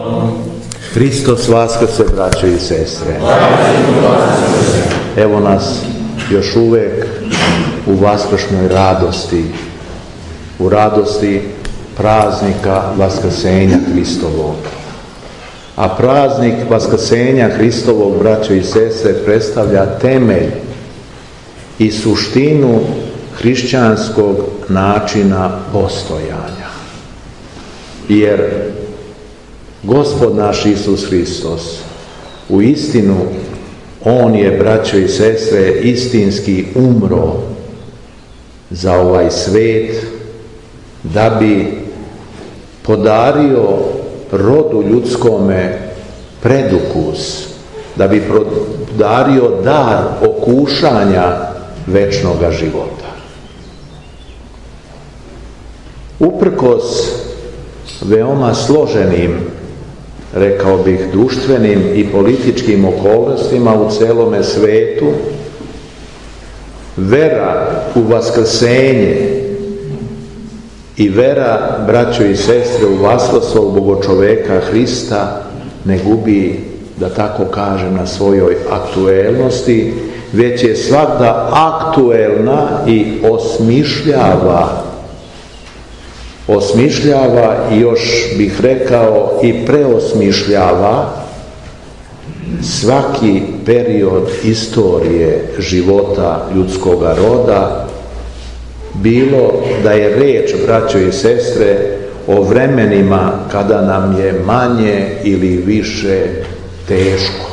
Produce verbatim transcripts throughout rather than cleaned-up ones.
Hristos vaskrse, braćo i sestre. Evo nas još uvek u vaskršnoj radosti, u radosti praznika vaskrsenja Hristovog. A praznik vaskrsenja Hristovog, braćo i sestre, predstavlja temelj i suštinu hrišćanskog načina postojanja. Jer Gospod naš Isus Hristos, u istinu, On je, braćo i sestre, istinski umro za ovaj svet, da bi podario rodu ljudskome predukus, da bi podario dar okušanja večnoga života. Uprkos veoma složenim, rekao bih, društvenim i političkim okolnostima u celome svetu, vera u vaskrsenje i vera, braćo i sestre, u vaskrslog Bogočoveka Hrista ne gubi, da tako kažem, na svojoj aktuelnosti, već je svakda aktuelna i osmišljava osmišljava i još bih rekao i preosmišljava svaki period istorije života ljudskoga roda, bilo da je reč, braćo i sestre, o vremenima kada nam je manje ili više teško.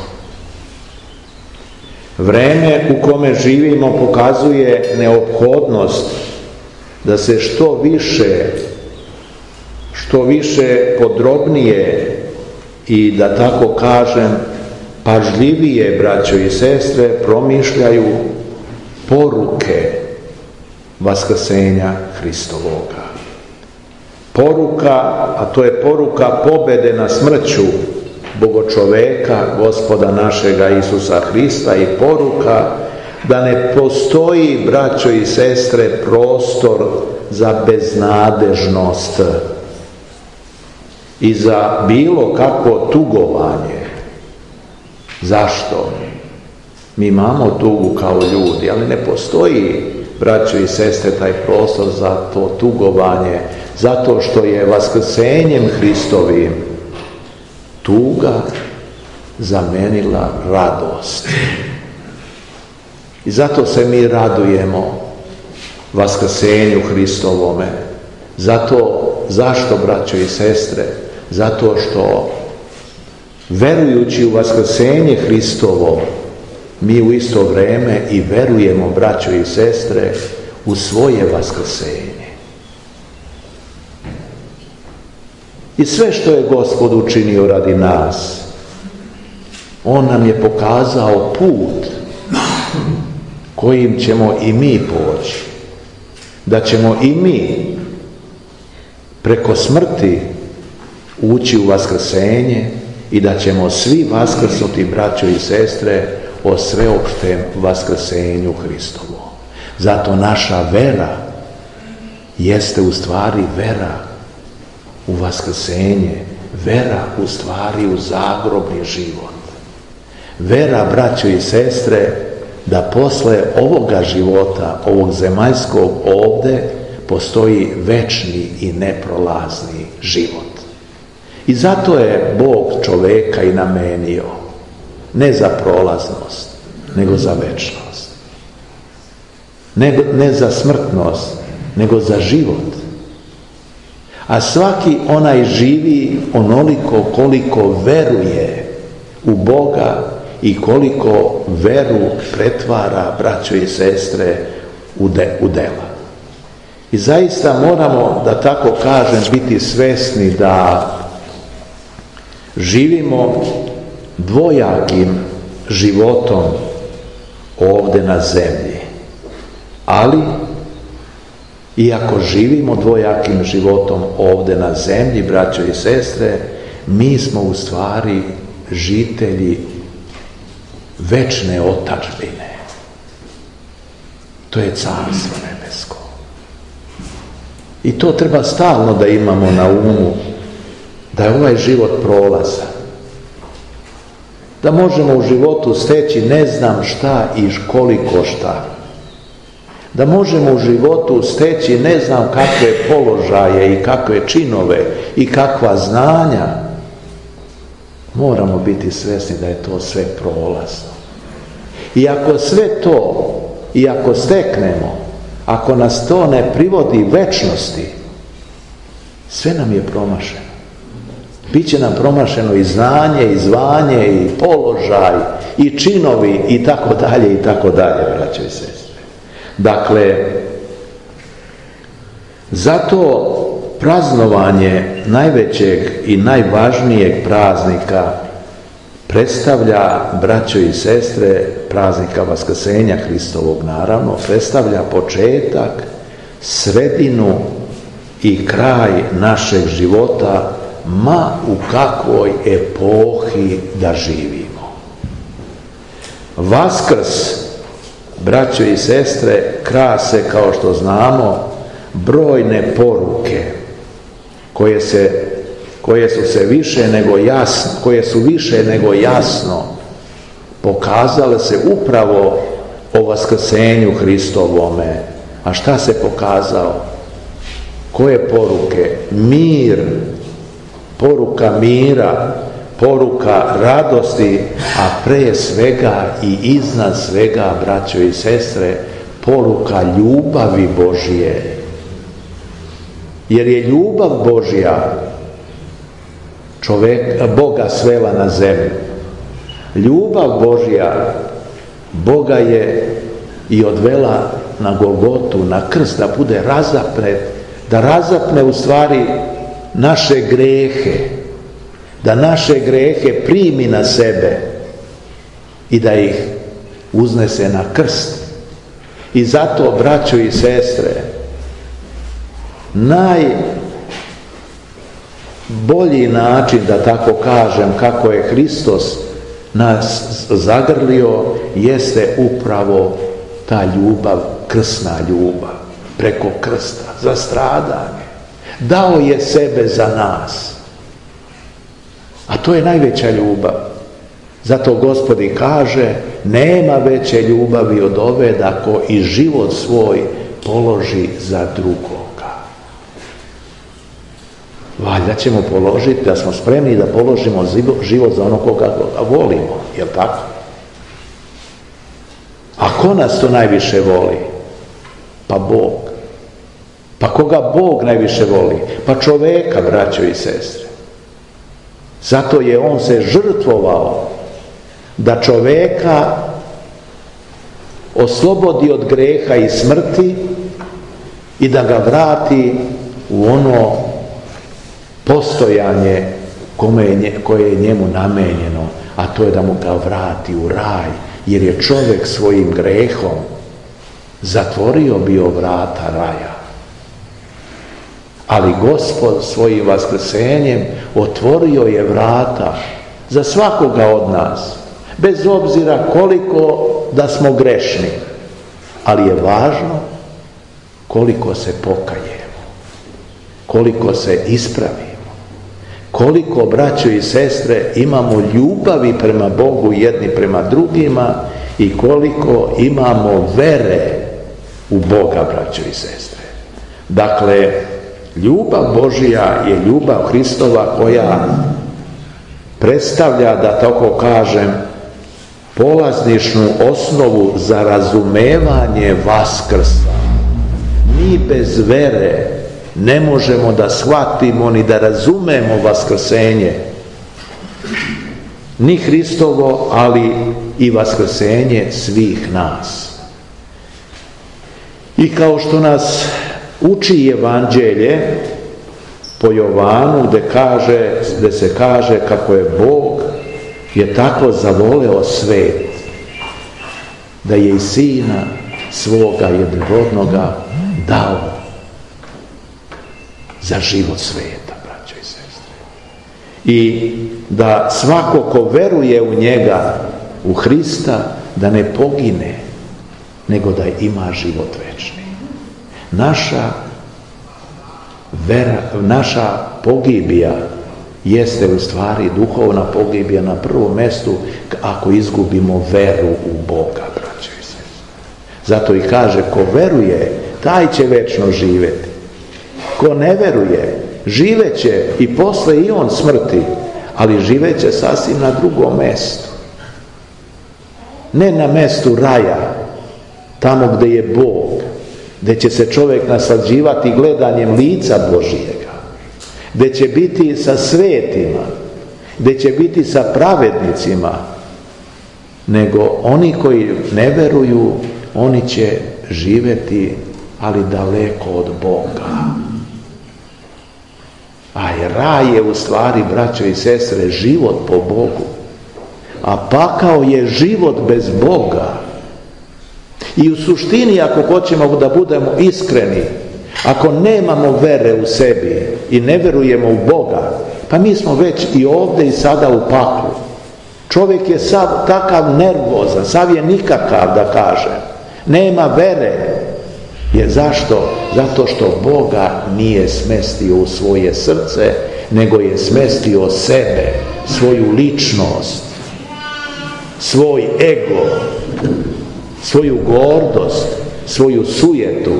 Vreme u kome živimo pokazuje neophodnost da se što više što više podrobnije i, da tako kažem, pažljivije, braćo i sestre, promišljaju poruke vaskrsenja Hristovoga. Poruka, a to je poruka pobede na smrću Bogočoveka, Gospoda našega Isusa Hrista, i poruka da ne postoji, braćo i sestre, prostor za beznadežnost i za bilo kakvo tugovanje. Zašto? Mi imamo tugu kao ljudi, ali ne postoji, braćo i sestre, taj prostor za to tugovanje, zato što je vaskrsenjem Hristovim tuga zamenila radost. I zato se mi radujemo vaskrsenju Hristovome. Zato, zašto, braćo i sestre? Zato što, verujući u vaskrsenje Hristovo, mi u isto vreme i verujemo, braćo i sestre, u svoje vaskrsenje. I sve što je Gospod učinio radi nas, On nam je pokazao put kojim ćemo i mi poći. Da ćemo i mi preko smrti ući u vaskrsenje i da ćemo svi vaskrsnuti, braćo i sestre, o sveopštem vaskrsenju Hristovom. Zato naša vera jeste u stvari vera u vaskrsenje, vera u stvari u zagrobni život. Vera, braćo i sestre, da posle ovoga života, ovog zemaljskog ovde, postoji večni i neprolazni život. I zato je Bog čoveka i namenio ne za prolaznost, nego za večnost. Ne, ne za smrtnost, nego za život. A svaki onaj živi onoliko koliko veruje u Boga i koliko veru pretvara, braćo i sestre, u, de, u dela. I zaista moramo, da tako kažem, biti svesni da živimo dvojakim životom ovde na zemlji. Ali, iako živimo dvojakim životom ovde na zemlji, braćo i sestre, mi smo u stvari žitelji večne otadžbine. To je Carstvo nebesko. I to treba stalno da imamo na umu, da je ovaj život prolazan, da možemo u životu steći ne znam šta i koliko šta, da možemo u životu steći ne znam kakve položaje i kakve činove i kakva znanja, moramo biti svjesni da je to sve prolazno. I ako sve to, i ako steknemo, ako nas to ne privodi večnosti, sve nam je promašeno. Biće nam promašeno i znanje, i zvanje, i položaj, i činovi, i tako dalje, i tako dalje, braćo i sestre. Dakle, zato praznovanje najvećeg i najvažnijeg praznika predstavlja, braćo i sestre, praznika Vaskrsenja Hristovog, naravno, predstavlja početak, sredinu i kraj našeg života, ma u kakvoj epohi da živimo. Vaskrs, braćo i sestre, krase, kao što znamo, brojne poruke koje se koje su se više nego jasno, koje su više nego jasno pokazale se upravo o Vaskrsenju Hristovome. A šta se pokazao? Koje poruke? Mir, poruka mira, poruka radosti, a pre svega i iznad svega, braćo i sestre, poruka ljubavi Božije. Jer je ljubav Božja čovjeka, Boga svela na zemlju. Ljubav Božja Boga je i odvela na Golgotu, na krst, da bude razapnet, da razapne u stvari naše grehe, da naše grehe primi na sebe i da ih uznese na krst. I zato, braćo i sestre, najbolji način, da tako kažem, kako je Hristos nas zagrlio, jeste upravo ta ljubav, krsna ljubav, preko krsta, za stradanje. Dao je sebe za nas. A to je najveća ljubav. Zato Gospod i kaže, nema veće ljubavi od ove, da ko i život svoj položi za drugoga. Valjda ćemo položiti, da smo spremni da položimo život za ono koga volimo, jel tako? A ko nas to najviše voli? Pa Bog. Pa koga Bog najviše voli? Pa čoveka, braćo i sestre. Zato je on se žrtvovao da čoveka oslobodi od greha i smrti i da ga vrati u ono postojanje koje je njemu namenjeno, a to je da mu ga vrati u raj, jer je čovjek svojim grehom zatvorio bio vrata raja. Ali Gospod svojim vaskrsenjem otvorio je vrata za svakoga od nas, bez obzira koliko da smo grešni, ali je važno koliko se pokajemo, koliko se ispravimo, koliko, braćo i sestre, imamo ljubavi prema Bogu jedni prema drugima i koliko imamo vere u Boga, braćo i sestre. Dakle, ljubav Božja je ljubav Hristova, koja predstavlja, da tako kažem, polazničnu osnovu za razumevanje Vaskrsa. Mi bez vere ne možemo da shvatimo ni da razumemo Vaskrsenje, ni Hristovo, ali i Vaskrsenje svih nas. I kao što nas uči Evanđelje po Jovanu, gde, kaže, gde se kaže kako je Bog je tako zavoleo svet, da je i Sina svoga jednorodnoga dao za život sveta, braćo i sestre. I da svako ko veruje u njega, u Hrista, da ne pogine, nego da ima život večni. Naša vera, naša pogibija jeste u stvari duhovna pogibija na prvom mjestu ako izgubimo veru u Boga, braćo i sestre. Zato i kaže, ko veruje, taj će večno živjeti. Ko ne veruje, živeće i posle i on smrti, ali živeće sasvim na drugom mjestu. Ne na mjestu raja, tamo gdje je Bog, gdje će se čovjek naslađivati gledanjem lica Božijega, gdje će biti sa svetima, gdje će biti sa pravednicima, nego oni koji ne veruju, oni će živjeti, ali daleko od Boga. A raj je u stvari, braćo i sestre, život po Bogu. A pakao je život bez Boga. I u suštini, ako hoćemo da budemo iskreni, ako nemamo vere u sebi i ne verujemo u Boga, pa mi smo već i ovdje i sada u paklu. Čovjek je sav takav nervozan, sav je nikakav, da kažem. Nema vere. Jer zašto? Zato što Boga nije smestio u svoje srce, nego je smestio sebe, svoju ličnost, svoj ego, svoju gordost, svoju sujetu.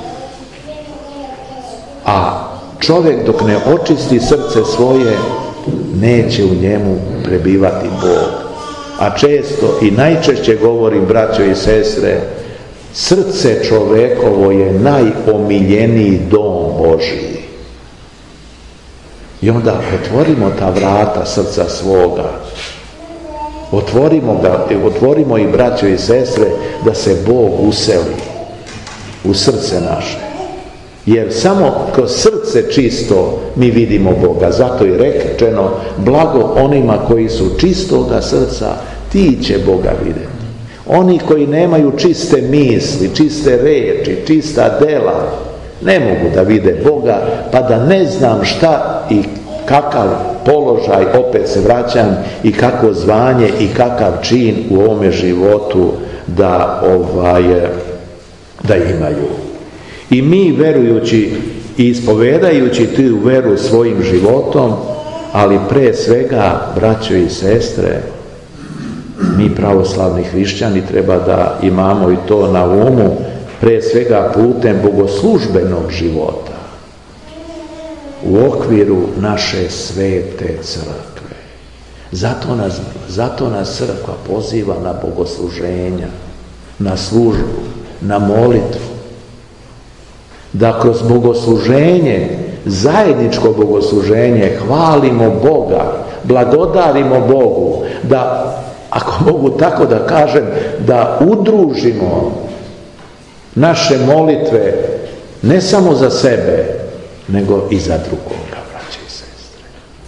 A čovjek dok ne očisti srce svoje, neće u njemu prebivati Bog. A često i najčešće govorim, braćo i sestre, srce čovekovo je najomiljeniji dom Božiji. I onda otvorimo ta vrata srca svoga. Otvorimo ga, otvorimo i braćo i sestre da se Bog useli u srce naše. Jer samo kroz srce čisto mi vidimo Boga. Zato je rečeno, blago onima koji su čistoga srca, ti će Boga vidjeti. Oni koji nemaju čiste misli, čiste reči, čista dela, ne mogu da vide Boga, pa da ne znam šta i kakav položaj, opet se vraćam, i kako zvanje i kakav čin u ovome životu da, ovaj, da imaju. I mi, verujući i ispovedajući tu veru svojim životom, ali pre svega, braćo i sestre, mi pravoslavni hrišćani treba da imamo i to na umu, pre svega putem bogoslužbenog života, u okviru naše svete crkve. Zato nas, zato nas crkva poziva na bogosluženja, na službu, na molitvu, da kroz bogosluženje, zajedničko bogosluženje, hvalimo Boga, blagodarimo Bogu, da, ako mogu tako da kažem, da udružimo naše molitve ne samo za sebe, nego i za drugoga, braće i sestre.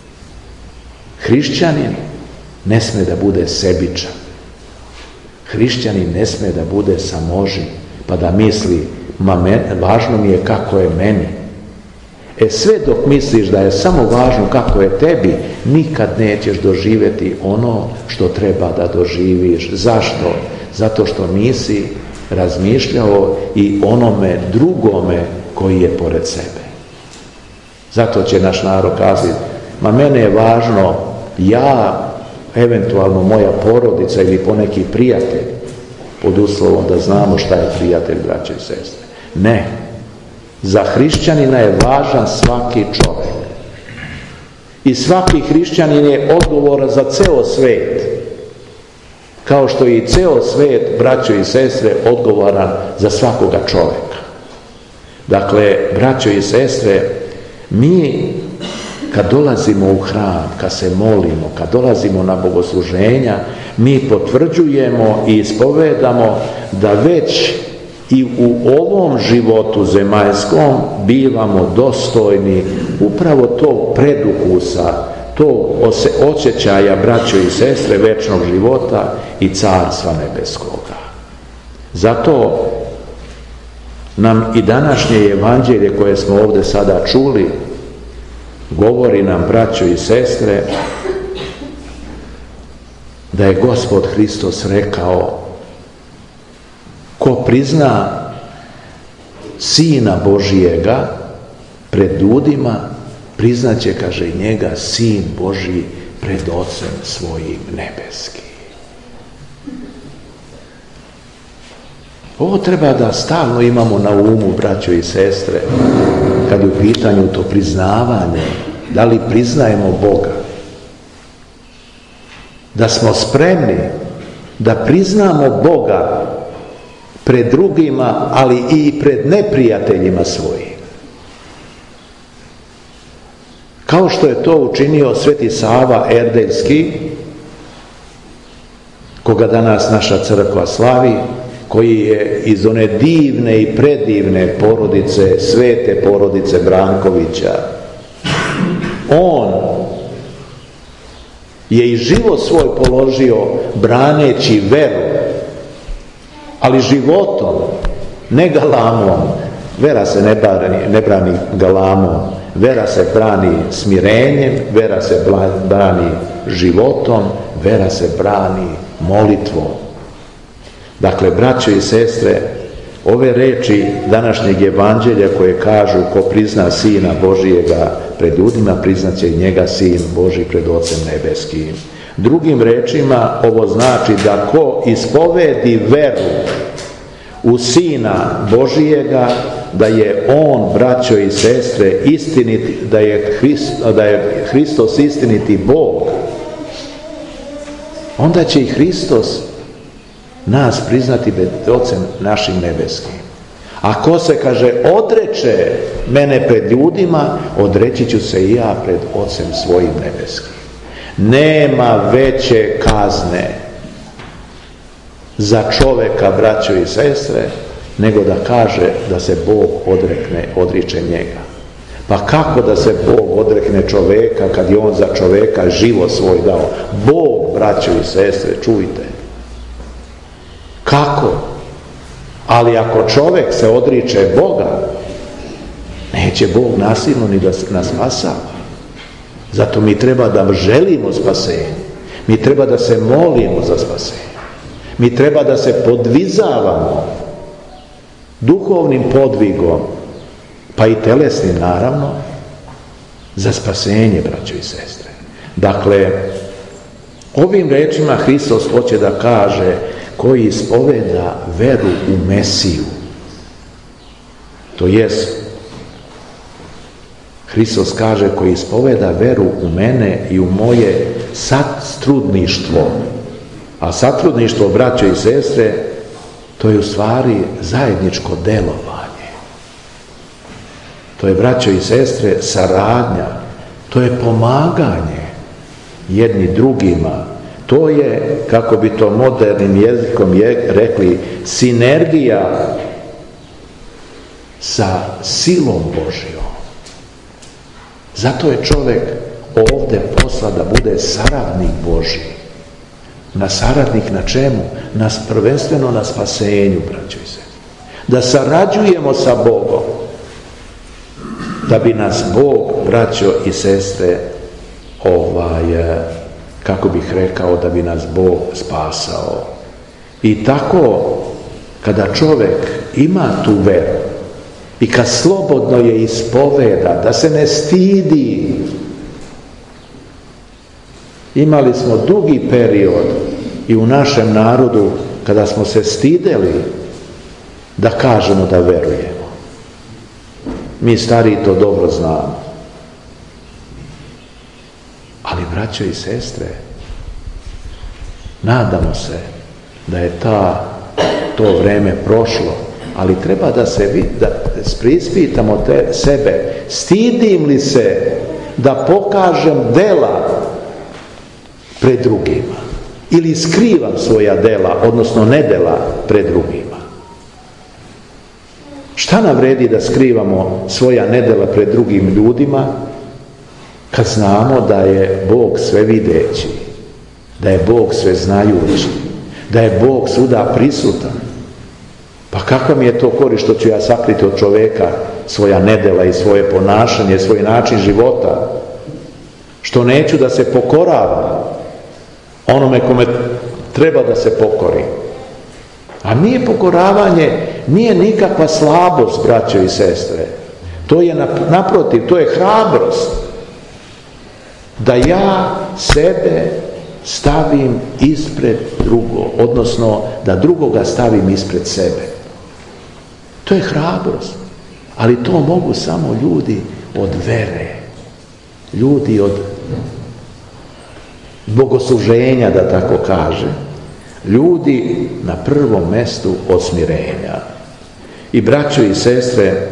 Hrišćanin ne sme da bude sebičan. Hrišćanin ne sme da bude samoživ, pa da misli, ma men, važno mi je kako je meni. E sve dok misliš da je samo važno kako je tebi, nikad nećeš doživjeti ono što treba da doživiš. Zašto? Zato što nisi razmišljao i onome drugome koji je pored sebe. Zato će naš narod kazati, ma mene je važno ja, eventualno moja porodica ili poneki prijatelj, pod uslovom da znamo šta je prijatelj, braće i sestre. Ne. Za hrišćanina je važan svaki čovjek. I svaki hrišćanin je odgovoran za ceo svet. Kao što je i ceo svet, braćo i sestre, odgovoran za svakoga čovjeka. Dakle, braćo i sestre, mi kad dolazimo u hram, kad se molimo, kad dolazimo na bogosluženja, mi potvrđujemo i ispovedamo da već i u ovom životu zemaljskom bivamo dostojni upravo tog predukusa, tog osjećaja, braćo i sestre, večnog života i carstva nebeskoga. Zato nam i današnje evanđelje koje smo ovdje sada čuli govori nam, braćo i sestre, da je Gospod Hristos rekao, ko prizna Sina Božijega pred ljudima, priznaće, kaže, njega Sin Božji pred Ocem svojim nebeskim. Ovo treba da stalno imamo na umu, braćo i sestre, kad je u pitanju to priznavanje, da li priznajemo Boga. Da smo spremni da priznamo Boga pred drugima, ali i pred neprijateljima svojim. Kao što je to učinio Sveti Sava Erdeljski, koga danas naša crkva slavi, koji je iz one divne i predivne porodice, svete porodice Brankovića. On je i život svoj položio braneći veru, ali životom, ne galamom. Vera se ne brani, ne brani galamom, vera se brani smirenjem, vera se brani životom, vera se brani molitvom. Dakle, braćo i sestre, ove reči današnjeg evanđelja koje kažu ko prizna Sina Božijega pred ljudima, priznaće i njega Sin Božji pred Ocem nebeskim. Drugim rečima, ovo znači da ko ispovedi veru u Sina Božijega, da je on, braćo i sestre, istiniti, da je, Hrist, da je Hristos istiniti Bog, onda će i Hristos nas priznati pred Ocem našim nebeskim. Ako se, kaže, odreče mene pred ljudima, odreći ću se i ja pred Ocem svojim nebeskim. Nema veće kazne za čoveka, braćo i sestre, nego da kaže da se Bog odrekne, odriče njega. Pa kako da se Bog odrekne čoveka kad je on za čoveka život svoj dao? Bog, braćo i sestre, čujte. Kako? Ali ako čovjek se odriče Boga, neće Bog nasilno ni da nas spasava. Zato mi treba da želimo spasenje. Mi treba da se molimo za spasenje. Mi treba da se podvizavamo duhovnim podvigom, pa i telesnim naravno, za spasenje, braćo i sestre. Dakle, ovim rečima Hristos hoće da kaže koji ispoveda veru u Mesiju. To jest, Hristos kaže koji ispoveda veru u mene i u moje satrudništvo. A satrudništvo, braćo i sestre, to je u stvari zajedničko delovanje. To je, braćo i sestre, saradnja. To je pomaganje jedni drugima. To je, kako bi to modernim jezikom je, rekli, sinergija sa silom Božjom. Zato je čovjek ovdje poslan da bude saradnik Božji. Na saradnik na čemu? Na, prvenstveno na spasenju, braćo i sestre. Da sarađujemo sa Bogom. Da bi nas Bog, braćo i sestre, ovaj, kako bih rekao, da bi nas Bog spasao. I tako, kada čovjek ima tu veru i kad slobodno je ispoveda, da se ne stidi. Imali smo dugi period i u našem narodu kada smo se stideli da kažemo da verujemo. Mi stariji to dobro znamo. Ali, braćo i sestre, nadamo se da je ta, to vreme prošlo, ali treba da se da preispitamo te sebe. Stidim li se da pokažem dela pred drugima? Ili skrivam svoja dela, odnosno nedela pred drugima? Šta nam vredi da skrivamo svoja nedela pred drugim ljudima, kad znamo da je Bog sve videći, da je Bog sve znajući, da je Bog svuda prisutan? Pa kakva mi je to korist što ću ja sakriti od čovjeka svoja nedela i svoje ponašanje, svoj način života? Što neću da se pokoravam onome kome treba da se pokori? A nije pokoravanje, nije nikakva slabost, braćo i sestre. To je naprotiv, to je hrabrost. da ja sebe stavim ispred drugog, odnosno da drugoga stavim ispred sebe. To je hrabrost, ali to mogu samo ljudi od vere, ljudi od bogosluženja, da tako kaže, ljudi na prvom mjestu od smirenja. I braćo i sestre,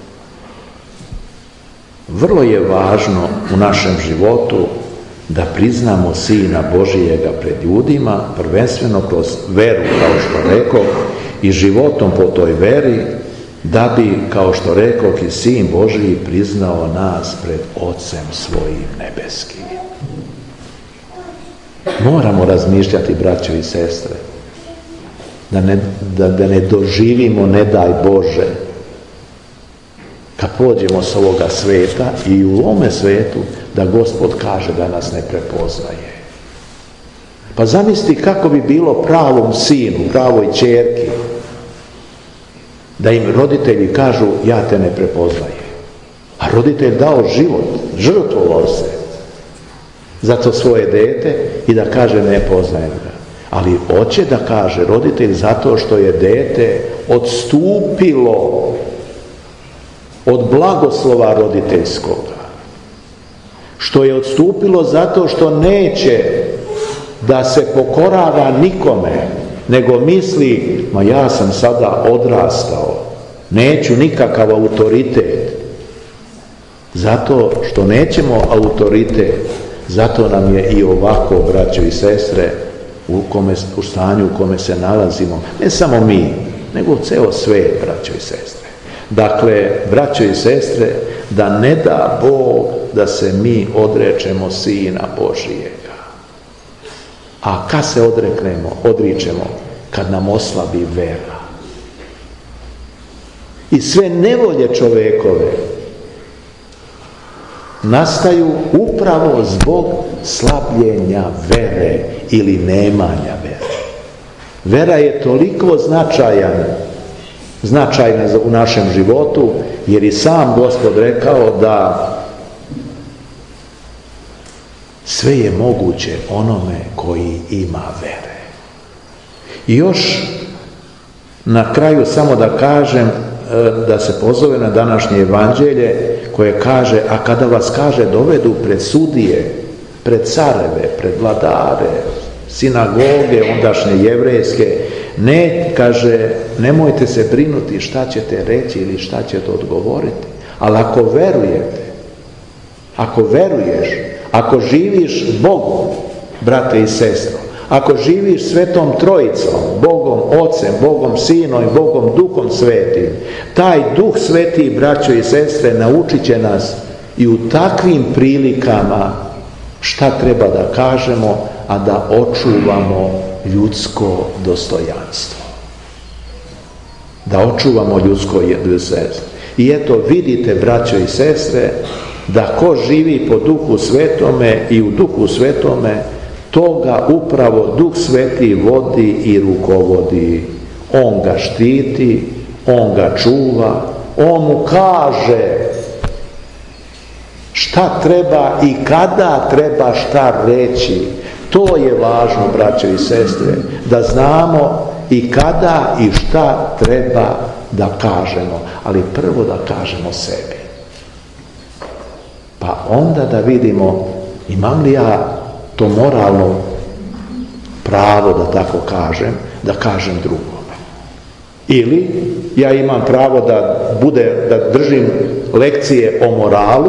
vrlo je važno u našem životu da priznamo Sina Božijega pred ljudima, prvenstveno kroz veru, kao što rekao, i životom po toj veri, da bi, kao što rekao, i Sin Božiji priznao nas pred Ocem svojim nebeskim. Moramo razmišljati, braćo i sestre, da ne, da, da ne doživimo, ne daj Bože, kad pođemo s ovoga sveta i u ovome svetu, da Gospod kaže da nas ne prepoznaje. Pa zamisli kako bi bilo pravom sinu, pravoj ćerki, da im roditelji kažu ja te ne prepoznajem. A roditelj dao život, žrtvovao se za to svoje dete i da kaže ne poznajem ga. Ali hoće da kaže roditelj zato što je dete odstupilo od blagoslova roditeljskoga. Što je odstupilo zato što neće da se pokorava nikome, nego misli, ma ja sam sada odrastao, neću nikakav autoritet. Zato što nećemo autoritet, zato nam je i ovako, braćo i sestre, u, kome, u stanju u kome se nalazimo, ne samo mi, nego ceo svijet, braćo i sestre. Dakle, braćo i sestre, da ne da Bog da se mi odrečemo Sina Božijega. A kad se odreknemo, odričemo, kad nam oslabi vera. I sve nevolje čovekove nastaju upravo zbog slabljenja vere ili nemanja vere. Vera je toliko značajan, značajna u našem životu, jer i sam Gospod rekao da sve je moguće onome koji ima vere. I još na kraju samo da kažem, da se pozove na današnje evanđelje koje kaže, a kada vas kaže dovedu pred sudije, pred careve, pred vladare, sinagoge ondašnje jevrejske, ne, kaže, nemojte se brinuti šta ćete reći ili šta ćete odgovoriti, ali ako verujete, ako veruješ, ako živiš Bogom, brate i sestro, ako živiš Svetom Trojicom, Bogom Ocem, Bogom Sinom i Bogom Duhom Svetim, taj Duh Sveti, braćo i sestre, naučit će nas i u takvim prilikama šta treba da kažemo, a da očuvamo ljudsko dostojanstvo. Da očuvamo ljudsko dostojanstvo. I eto, vidite, braćo i sestre, da ko živi po Duhu Svetome i u Duhu Svetome, toga upravo Duh Sveti vodi i rukovodi. On ga štiti, on ga čuva, on mu kaže šta treba i kada treba šta reći. To je važno, braćo i sestre, da znamo i kada i šta treba da kažemo, ali prvo da kažemo sebi. Pa onda da vidimo imam li ja to moralno pravo, da tako kažem, da kažem drugome. Ili ja imam pravo da bude, da držim lekcije o moralu,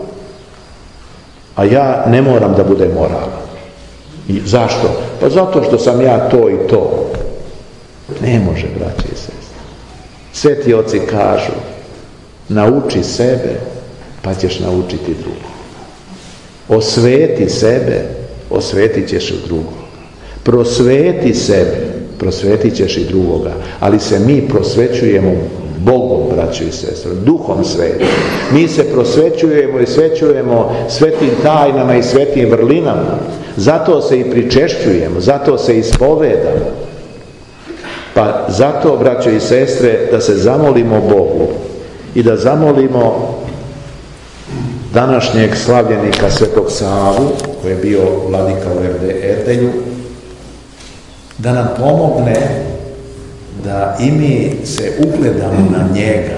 a ja ne moram da budem moralan. I zašto? Pa zato što sam ja to i to. Ne može, braći i sestre. Sveti oci kažu, nauči sebe, pa ćeš naučiti drugo. Osveti sebe, osvetit ćeš i drugog. Prosveti sebe, prosvetit ćeš i drugoga. Ali se mi prosvećujemo Bogom, braćo i sestre, Duhom Svetim. Mi se prosvećujemo i svećujemo svetim tajnama i svetim vrlinama. Zato se i pričešćujemo, zato se ispovedamo. Pa zato, braćo i sestre, da se zamolimo Bogu i da zamolimo današnjeg slavljenika Svetog Savu, koji je bio vladika u Erdelju, da nam pomogne da i mi se ugledamo na njega.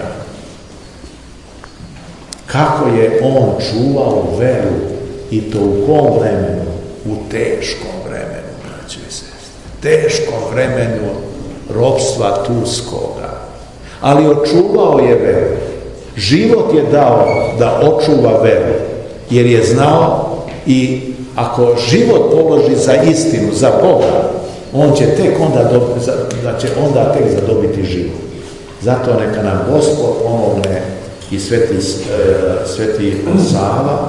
Kako je on čuvao veru i to u kom vremenu? U teškom vremenu, braćo i sestre. Teškom vremenu ropstva turskoga. Ali očuvao je veru. Život je dao da očuva veru. Jer je znao i ako život položi za istinu, za Boga, on će tek onda, dobiti, da će onda tek zadobiti život. Zato neka nam Gospod pomogne i sveti, sveti Sava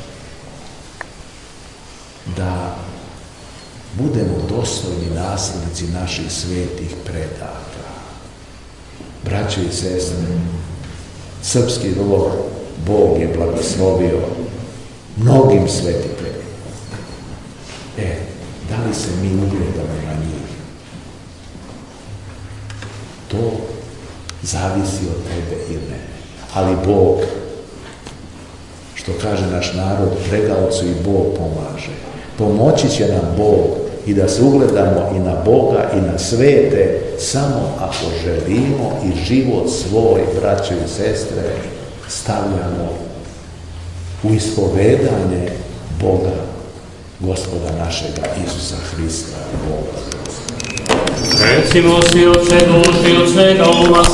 da budemo dostojni naslednici naših svetih predaka. Braćo i sestre, srpski rod Bog je blagoslovio mnogim svetim predacima. E, da li se mi ugledamo na njih? To zavisi od tebe i mene. Ali Bog, što kaže naš narod, pregaocu i Bog pomaže. Pomoći će nam Bog i da se ugledamo i na Boga i na svete, samo ako želimo i život svoj, braćo i sestre, stavljamo u ispovedanje Boga, Gospoda našega Isusa Hrista, Boga. Recimo si, Oče duši od svega uma